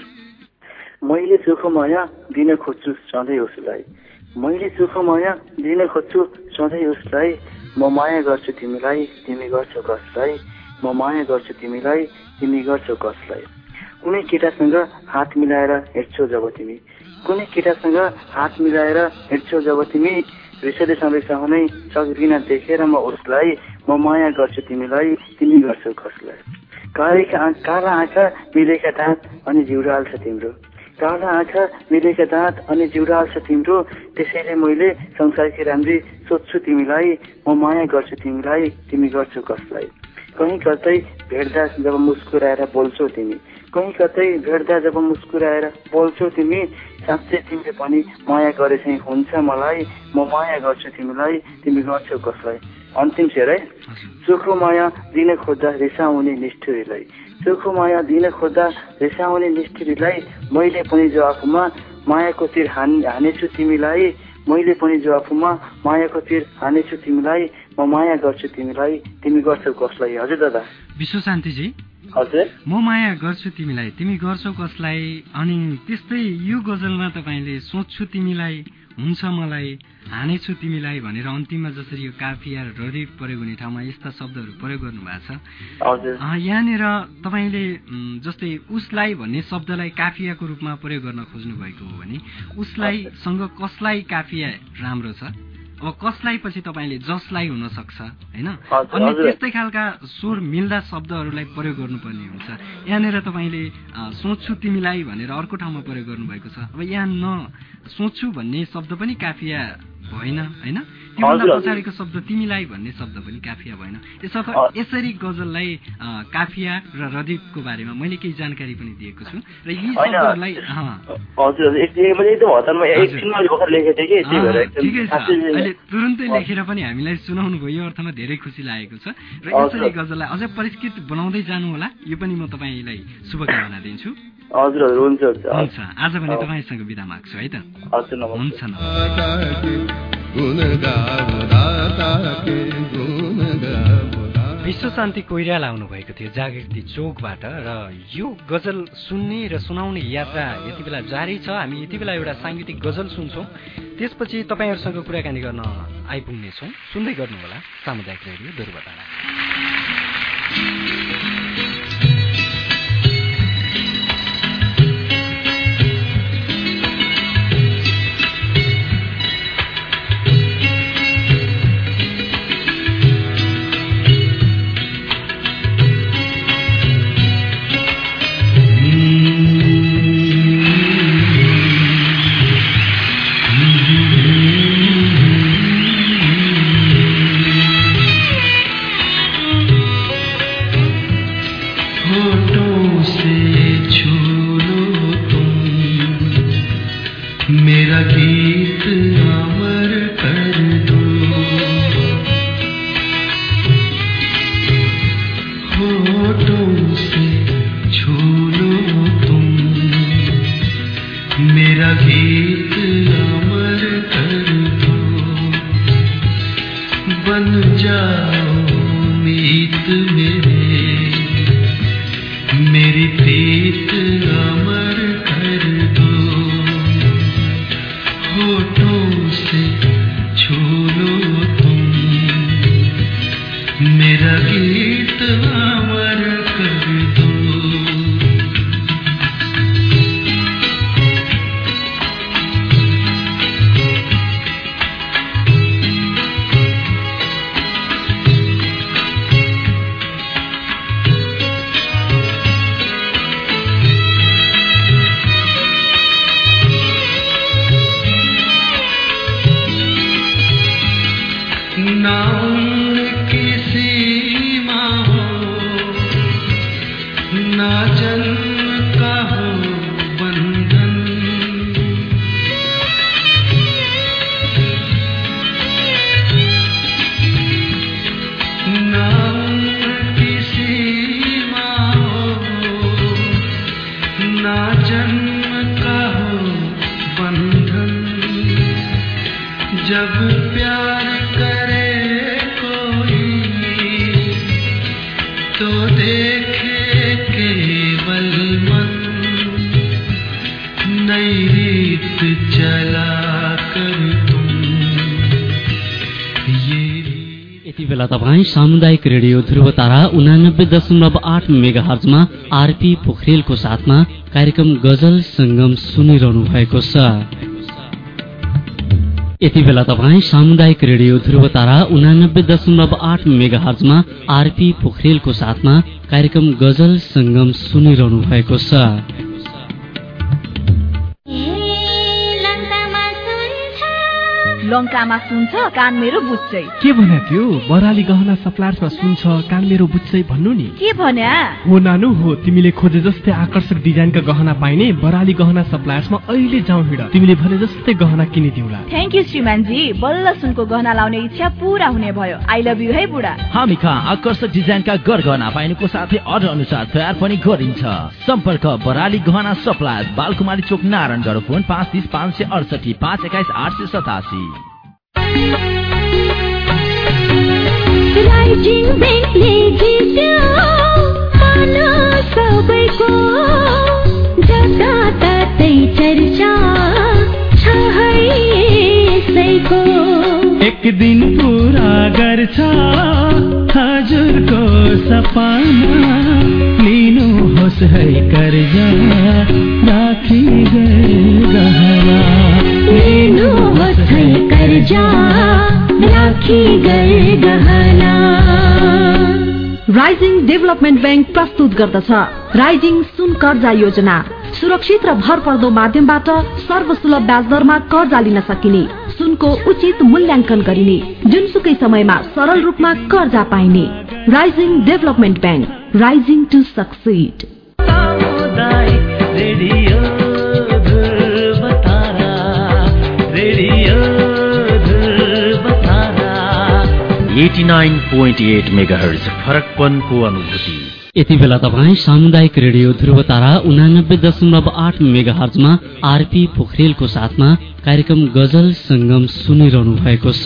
मैले सुख माया दिन खोज्छु सधैँ उसलाई, मैले सुख माया दिन खोज्छु सधैँ उसलाई, म माया गर्छु तिमीलाई तिमी गर्छौ कसलाई, म माया गर्छु तिमीलाई तिमी गर्छौ कसलाई। कुनै केटासँग हात मिलाएर हिँड्छौ जब तिमी, कुनै केटासँग हात मिलाएर हिँड्छौ जब तिमी, रिसले सधैँ सक्दिन देखेर म उसलाई, म माया गर्छु तिमीलाई तिमी गर्छौ कसलाई। काला आँखा मिलेका दाँत अनि जिउडाल छ तिम्रो, काला आँखा मिलेका दाँत अनि जिउडाल छ तिम्रो, त्यसैले मैले संसारकी राम्री सोध्छु तिमीलाई, म माया गर्छु तिमीलाई तिमी गर्छौ कसलाई। कहीँ कतै भेट्दा जब मुस्कुराएर बोल्छौ तिमी, कहीँ कतै भेट्दा जब मुस्कुराएर बोल्छौ तिमी, साँच्चै तिमीले पनि माया गरे चाहिँ हुन्छ मलाई, म माया गर्छु तिमीलाई तिमी गर्छौ कसलाई। अन्तिम शेर है। सुखो माया दिन खोज्दा रिसाउने निष्ठुरीलाई, सुखो माया दिन खोज्दा रिसाउने निष्ठुरीलाई, मैले पनि जो आफूमा मायाको तीर हानेछु तिमीलाई, मैले पनि जो आफूमा मायाको तीर हानेछु तिमीलाई, म माया गर्छु तिमीलाई तिमी गर्छौ कसलाई। हजुर दादा। विश्व शान्तिजी। हजुर। म माया गर्छु तिमीलाई तिमी गर्छौ कसलाई। अनि त्यस्तै यो गजलमा तपाईँले सोच्छु तिमीलाई हुन्छ मलाई हानेछु तिमीलाई भनेर अन्तिममा जसरी यो काफिया र रदिफ प्रयोग हुने ठाउँमा यस्ता शब्दहरू प्रयोग गर्नुभएको छ। हजुर। यहाँनिर तपाईँले जस्तै उसलाई भन्ने शब्दलाई काफियाको रूपमा प्रयोग गर्न खोज्नु भएको हो भने उसलाई सँग कसलाई काफिया राम्रो छ? अब कसलाई पछि तपाईँले जसलाई हुन सक्छ हैन? अनि त्यस्तै खालका स्वर मिल्दा शब्दहरूलाई प्रयोग गर्नुपर्ने हुन्छ। यहाँनिर तपाईँले सोच्छु तिमीलाई भनेर अर्को ठाउँमा प्रयोग गर्नुभएको छ। अब यहाँ न सोच्छु भन्ने शब्द पनि काफिया भएन हैन त्योभन्दा पछाडिको शब्द तिमीलाई भन्ने शब्द पनि काफिया भएन यसर्थ यसरी गजललाई काफिया र रदिफको बारेमा मैले केही जानकारी पनि दिएको छु र यी शब्दहरूलाई ठिकै छ अहिले तुरुन्तै लेखेर पनि हामीलाई सुनाउनु भयो यो अर्थमा धेरै खुसी लागेको छ र यसरी गजललाई अझै परिष्कृत बनाउँदै जानु होला यो पनि म तपाईँलाई शुभकामना दिन्छु हजुर हुन्छ हुन्छ आज पनि तपाईँसँग बिदा माग्छु है त हुन्छ विश्वशान्ति कोइराला आउनु भएको थियो जागृति चोकबाट र यो गजल सुन्ने र सुनाउने यात्रा यति बेला जारी छ हामी यति बेला एउटा सांगीतिक गजल सुन्छौँ त्यसपछि तपाईँहरूसँग कुराकानी गर्न आइपुग्नेछौँ सुन्दै गर्नुहोला सामुदायिक रेडियो ध्रुवतारा सामुदायिक रेडियो ध्रुवतारा 89.8 मेगाहर्जमा आरपी पोखरेलको साथमा कार्यक्रम गजल संगम सुनिरहनु भएको छ। यति बेला तपाईँ सामुदायिक रेडियो ध्रुवतारा 89.8 मेगाहर्जमा आरपी पोखरेलको साथमा कार्यक्रम गजल संगम सुनिरहनु भएको छ। लङ्कामा सुन्छ कान मेरो बुच्चै के भन्या त्यो बराली गहना सप्लायर्समा सुन्छ कान मेरो बुच्चै भन्नु नि के भन्या हो नानु हो तिमीले खोजे जस्तै आकर्षक डिजाइनका गहना पाइने बराली गहना सप्लायर्समा अहिले जाउँ हिँड तिमीले भने जस्तै गहना किनिदिउँला। थ्याङ्क यू श्रीमानजी बल्ल सुनको गहना लाउने इच्छा पूरा हुने भयो। आई लभ यू है बुढा। हामी कहाँ आकर्षक डिजाइनका गहना पाइनुको साथै अर्डर अनुसार तयार पनि गरिन्छ। सम्पर्क बराली गहना suppliers Balkumari chowk Narayangadh phone 530 568 521 887। Rising बेङ्कले जित्यो मन सबैको जताततै चर्चा छ है यसैको एक दिन पुरा गर्छ हजुरको सपना लिनुहोस् है कर्जा राखी गहना लिनुहोस् है कर्जा राखी गहना। राइजिङ डेभलपमेन्ट ब्याङ्क प्रस्तुत गर्दछ राइजिङ सुन कर्जा योजना। सुरक्षित र भरपर्दो माध्यमबाट सर्वसुलभ ब्याज दरमा कर्जा लिन सकिने सुनको उचित मूल्याङ्कन गरिने, जुनसुकै समयमा सरल रूपमा कर्जा पाइने। Rising development bank, rising to succeed. 89.8 megahertz फरकपनको अनुभूति। यति बेला तपाईँ सामुदायिक रेडियो ध्रुवतारा 89.8 मेगाहर्जमा आरपी पोखरेलको साथमा कार्यक्रम गजल संगम सुनिरहनु भएको छ।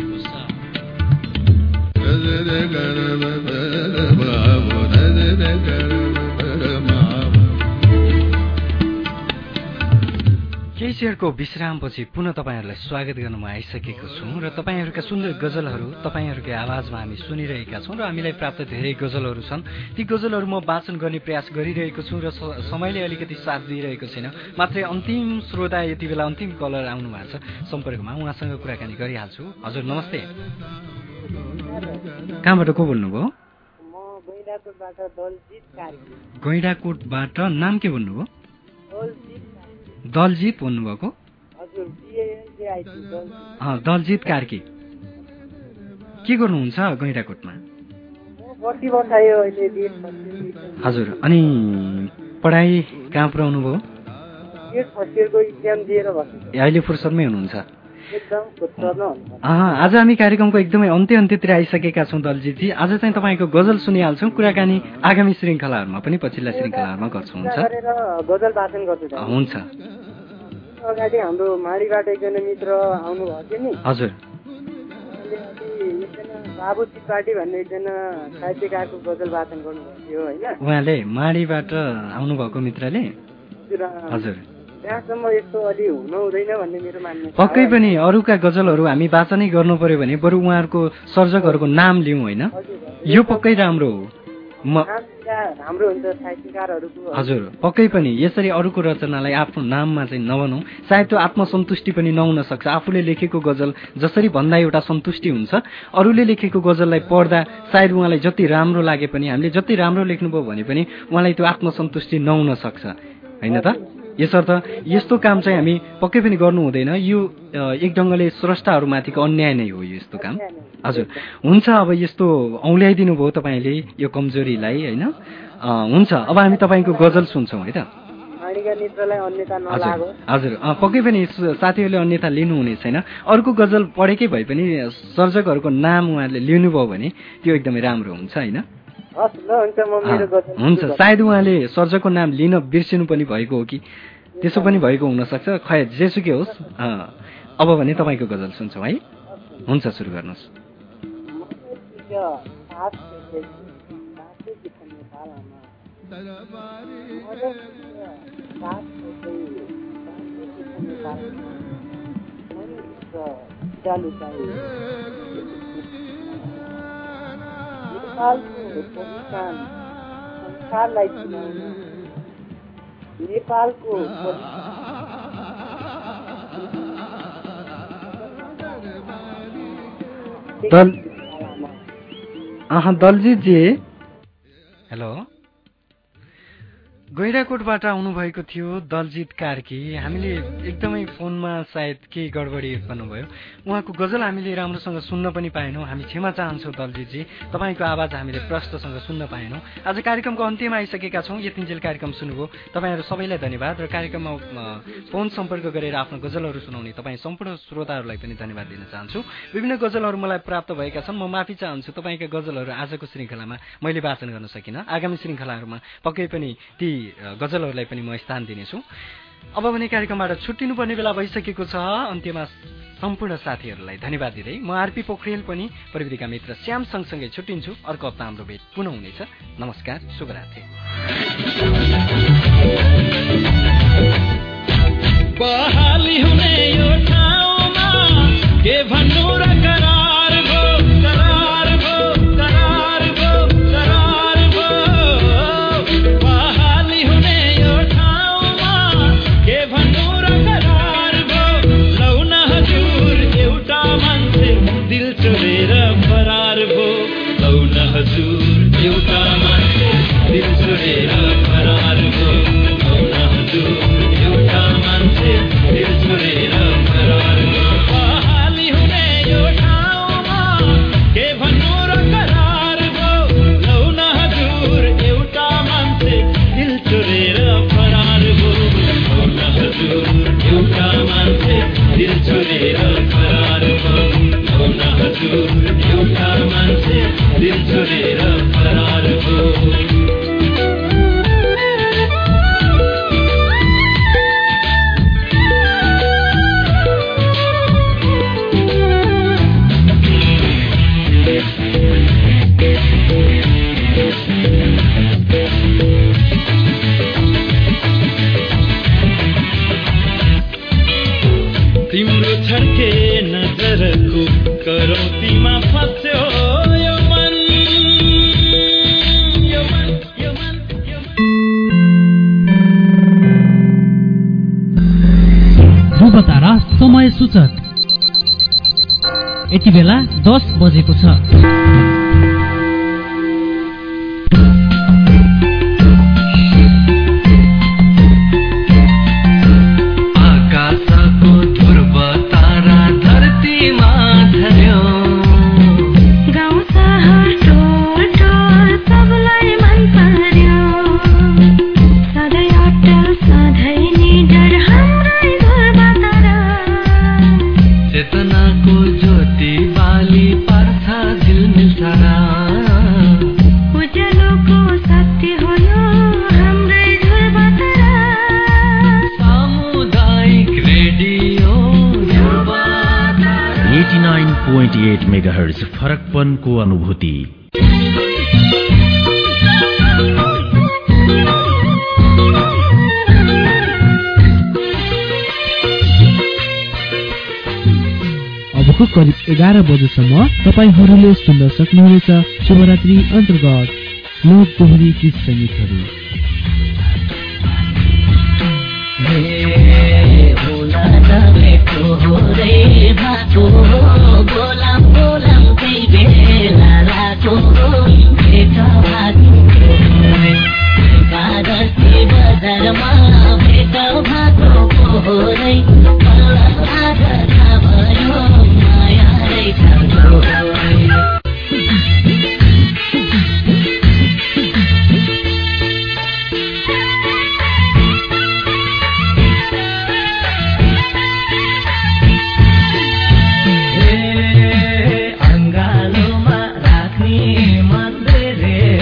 केही क्षणको विश्रामपछि पुनः तपाईँहरूलाई स्वागत गर्न म आइसकेको छु र तपाईँहरूका सुन्दर गजलहरू तपाईँहरूकै आवाजमा हामी सुनिरहेका छौँ र हामीलाई प्राप्त धेरै गजलहरू छन्। ती गजलहरू म वाचन गर्ने प्रयास गरिरहेको छु र समयले अलिकति साथ दिइरहेको छैन। मात्रै अन्तिम श्रोता यति बेला अन्तिम कलर आउनु भएको छ सम्पर्कमा, उहाँसँग कुराकानी गरिहाल्छु। हजुर नमस्ते, कहाँबाट को बोल्नुभयो? गैँडाकोटबाट। नाम के भन्नुभयो? दलजित भन्नुभएको? दलजित कार्की। के गर्नुहुन्छ गैँडाकोटमा? हजुर, अनि पढाइ कहाँ पुऱ्याउनु भयो? अहिले फुर्सदमै हुनुहुन्छ? आज हामी कार्यक्रमको एकदमै अन्त्यतिर आइसकेका छौँ दलजितजी। आज चाहिँ तपाईँको गजल सुनिहाल्छौँ। कुराकानी आगामी श्रृङ्खलाहरूमा पनि पछिल्ला श्रृङ्खलाहरूमा गर्छौँ। हुन्छ। अगाडि हाम्रो माडीबाट एकजना मित्र आउनुभएको थियो नि। हजुर। बाबु त्रिपाठी भन्ने एकजना साहित्यकारको गजल वाचन गर्नुभएको थियो होइन। उहाँले माडीबाट आउनुभएको मित्रले? हजुर। त्यहाँसम्म यस्तो अलि हुनु हुँदैन भन्ने मेरो मान्नु। पक्कै पनि अरूका गजलहरू हामी वाचनै गर्नु पर्यो भने बरु उहाँहरूको सर्जकहरूको नाम लिउँ होइन? यो पक्कै राम्रो हो। राम्रो हुन्छ साहित्यकारहरूको। हजुर, पक्कै पनि यसरी अरूको रचनालाई आफ्नो नाममा चाहिँ नबनाऊ। सायद त्यो आत्मसन्तुष्टि पनि नहुन सक्छ। आफूले लेखेको गजल जसरी भन्दा एउटा सन्तुष्टि हुन्छ, अरूले लेखेको गजललाई पढ्दा सायद उहाँलाई जति राम्रो लागे पनि, हामीले जति राम्रो लेख्नुभयो भने पनि उहाँलाई त्यो आत्मसन्तुष्टि नहुन सक्छ होइन त? यसर्थ यस्तो काम चाहिँ हामी पक्कै पनि गर्नु हुँदैन। यो एक ढङ्गले स्रष्टाहरूमाथिको अन्याय नै हो यस्तो काम। हजुर, हुन्छ। अब यस्तो औल्याइदिनु भयो तपाईँले यो कमजोरीलाई होइन? हुन्छ, अब हामी तपाईँको गजल सुन्छौँ है त? हजुर, पक्कै पनि साथीहरूले अन्यथा लिनुहुने छैन। अर्को गजल पढेकै भए पनि सर्जकहरूको नाम उहाँहरूले लिनुभयो भने त्यो एकदमै राम्रो हुन्छ होइन? हुन्छ। सायद उहाँले सर्जकको नाम लिन बिर्सिनु पनि भएको हो कि त्यसो पनि भएको हुनसक्छ। खै जेसुकै होस्, अब भने तपाईँको गजल सुन्छौँ है? हुन्छ, सुरु गर्नुहोस्। नेपालको दलजित जी, हेलो, गैँडाकोटबाट आउनुभएको थियो दलजित कार्की। हामीले एकदमै फोनमा सायद केही गडबडी गर्नुभयो। उहाँको गजल हामीले राम्रोसँग सुन्न पनि पाएनौँ। हामी क्षमा चाहन्छौँ दलजितजी, तपाईँको आवाज हामीले प्रष्टसँग सुन्न पाएनौँ। आज कार्यक्रमको अन्त्यमा आइसकेका छौँ। यतिन्जेल कार्यक्रम सुन्नुभयो तपाईँहरू सबैलाई धन्यवाद र कार्यक्रममा फोन सम्पर्क गरेर आफ्नो गजलहरू सुनाउने तपाईँ सम्पूर्ण श्रोताहरूलाई पनि धन्यवाद दिन चाहन्छु। विभिन्न गजलहरू मलाई प्राप्त भएका छन्। म माफी चाहन्छु, तपाईँका गजलहरू आजको श्रृङ्खलामा मैले वाचन गर्न सकिनँ। आगामी श्रृङ्खलाहरूमा पक्कै पनि ती गजलहरूलाई पनि म स्थान दिनेछु। अब भने कार्यक्रमबाट छुट्टिनुपर्ने बेला भइसकेको छ। अन्त्यमा सम्पूर्ण साथीहरूलाई धन्यवाद दिँदै म आरपी पोखरेल पनि प्रविधिका मित्र श्याम सँगसँगै छुट्टिन्छु। अर्को हप्ता हाम्रो भेट पुनः हुनेछ। नमस्कार, शुभरात्रि। बहाली हुने यो ठाउँमा के भन्नु र करार भो, करार भो, करार भो, करार भो। बहाली हुने यो ठाउँमा के भन्नु र करार भो। लौ न हजुर एउटा मान्छे दिल चोरेर फरार भो। लौ न हजुर एउटा मान्छे दिल चोरेर फरार भो। लौ न हजुर एउटा मान्छे दिल चोरेर फरार भो। तिम्रो छड्के नजरको करौतीमा फस्यो यो मन, यो मन, यो मन, यो मन। ध्रुवतारा समय सूचक यति बेला 10 बजेको छ। चेतनाको ज्योति बाली पर्छ झिलमिल छरा, उज्यालोको शक्ति हो यो हाम्रै ध्रुवतारा। सामुदायिक रेडियो ध्रुवतारा 89.8 मेगाहर्ज फरकपनको अनुभूति। अबको करिब 11 बजेसम्म तपाईहरूले सुन्न सक्नुहुनेछ शिवरात्रि अन्तर्गत लोक दोहोरी गीत सङ्गीतहरू। अंगालोमा राख्ने मन्दिर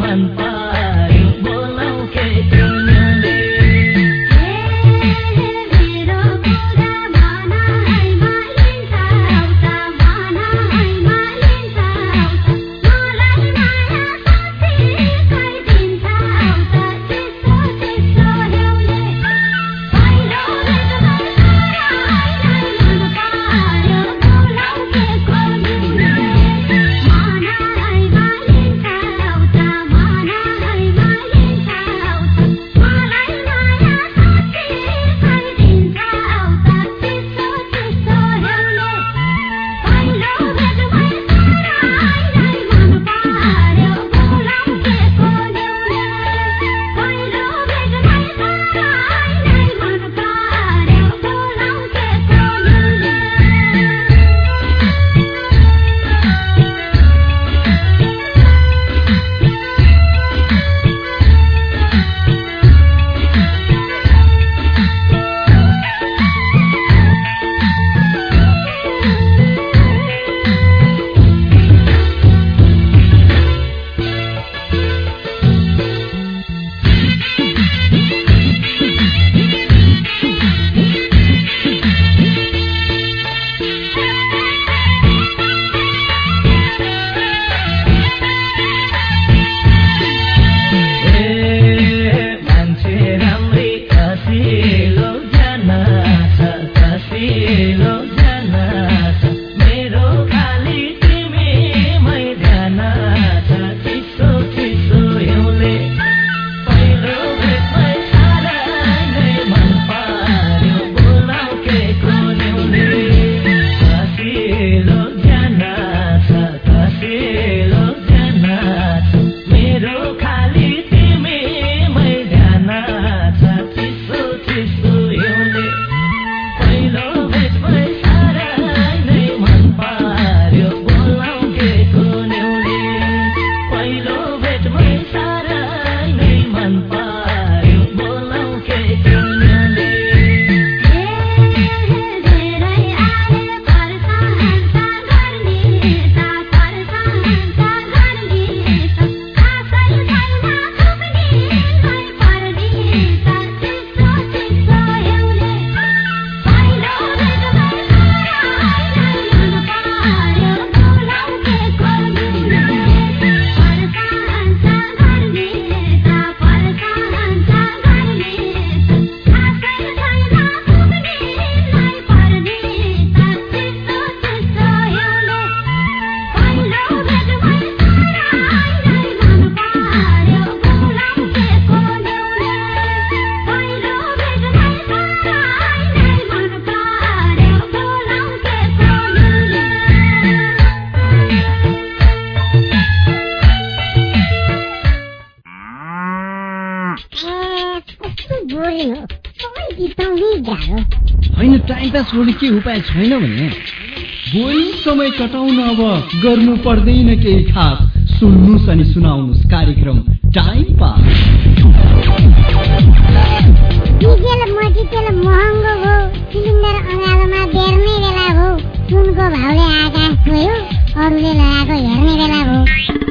मन पार्यो बोलाउ के कुन्युले मेरो बुढा भना है मालिन्छ आउँदा भना है मालिन्छ आउँदा मलाई माया साथी गरिदिन्छ आउँदा चिसो चिसो हेउले पहिलो भेटमा मन पार्यो बोलाउ के कुन्युले माना है मालिन्छ आउँदा माना है मालिन्छ आउँदा मलाई माया साथी गरिदिन्छ आउँदा चिसो चिसो हेउले पहिलो भेटमा मन पार्यो बोलाउ के कुन्युले पहिलो भेटमा मन पार्यो बोलाउ के कुन्युले मान्छे राम्रै खसिलो जाना छ मेरो खाली तिमीमै ध्यान छ चिसो चिसो हिउँले पहिलो भेटमै साह्रै नै मन पार्यो बोलाउ के कुन्युले खसिलो जाना छ मेरो खाली तिमीमै ध्यान छ चिसो चिसो हिउँले पहिलो भेटमै साह्रै नै मन पार्यो बोलाउ के कुन्युले पहिलो भेटमै साह्रै नै मन पार्यो बोलाउ के कुन्युले धेरै आले परसाहन्सा गर्ने ता परसाहन्सा गर्ने ता आशल छैन थुक्ने लै पर्ने ता चिसो चिसो हेउले पहिलो भेटमै मन पार्यो बोलाउ के कुन्युले परसाहन्सा गर्ने ता परसाहन्सा गर्ने ता आशल छैन थुक्ने लै पर्ने ता चिसो चिसो हेउले पहिलो भेटमै मन पार्यो बोलाउ के कुन्युले पहिलो भेटमै मन पार्यो बोलाउ के कुन्युले कस्तो बोरिङ हो सबै बिताउनै गाह्रो होइन टाइम पास गर्ने के उपाय छैन भने बोरिङ समय कटाउन अब गर्नु पर्दैन केही खास सुन्नुस् अनि सुनाउनुस् कार्यक्रम टाइम पास डिजेल मटितेल महँगो भो सिलिन्डर अँगालोमा बेर्ने बेला भो सुनको भाउले आकाश छोयो अरूले लगाएको हेर्ने बेला भो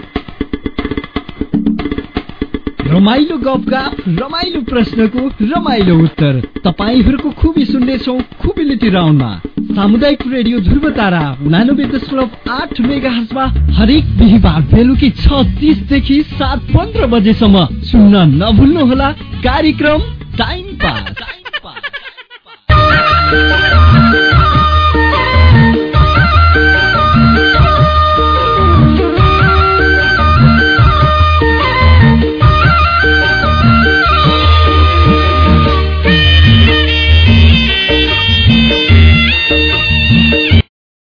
रमाइलो गफगाफ रमाइलो प्रश्नको रमाइलो उत्तर तपाईहरूको खुबी सुन्नेछौ खुबीलिटी राउन्डमा सामुदायिक रेडियो ध्रुवतारा 89.8 मेगाहर्जमा हरेक बिहीबार बेलुकी 6:30 देखि 7:15 बजेसम्म सुन्न नभुल्नुहोला कार्यक्रम टाइम पास।